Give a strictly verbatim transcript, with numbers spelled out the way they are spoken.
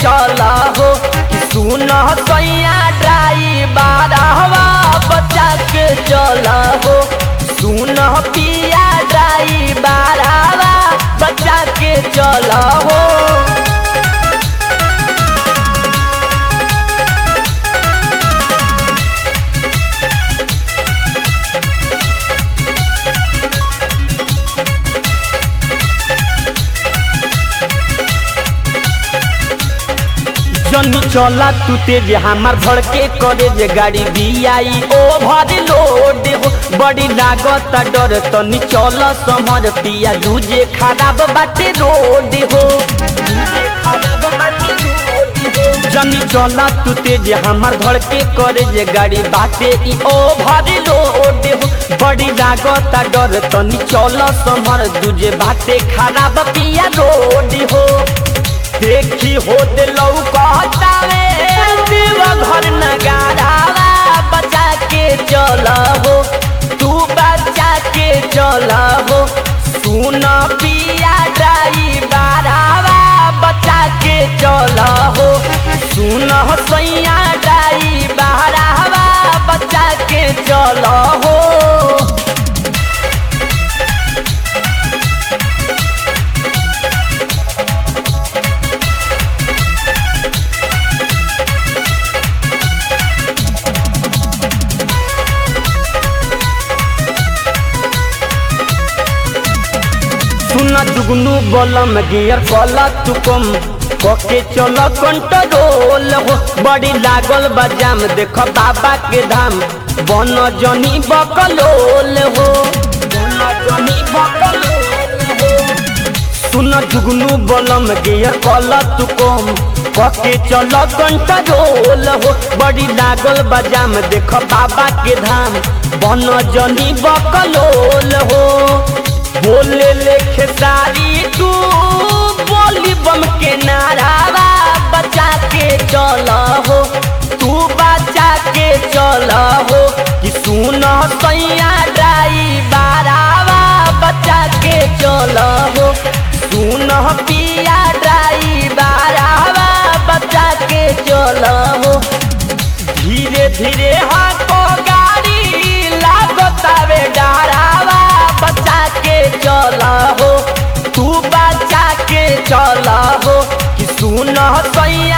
चल हो कि सुन सैया ड्राइवर हवा बचा के चल हो सुन पिया ड्राइवर हवा बचा के चल हो। जनी चला तू तेज हमार भड़के करे जे गाड़ी बियाई ओवर लोड हो बड़ी लागत डर तनी चल समझ पिया दूजे खराब बाटे रोड हो जनी चला तू तेज हमार भड़के करे जे गाड़ी बाटे ओवर लोड हो बड़ी लागत डर तनी चल समझ दूजे बाटे खराब पिया रोड हो। देखी होते लौकतावे घर नगारावा बचा के चल हो तू बचा के चल हो सुन पिया ड्राइवरवा बचा के चल हो सुन सैया ड्राइवरवा बचा के चल हो। सुना जुगनू बलम गियर कला तुकम कके चल कंट्रोल हो बड़ी लागल बजाम देख बाबा के धाम बन जनी बकलोल हो बन जनी बकलोल हो। सुना जुगनू बलम गियर कला तुकम कके चल कंट्रोल हो बड़ी लागल बजाम देख बाबा के धाम बन जनी बकलोल हो। बोले लेखे सारी तू बोली बम के नारावा बचा के चल हो तू बचा के चल हो कि सुन सैया ड्राइवरवा बचा के चल हो सुन पिया ड्राइवरवा बचा के चल हो। धीरे धीरे हाको गाड़ी लागतावे डरावा बचा के चल हो तू बचा के चल हो कि सुन सैया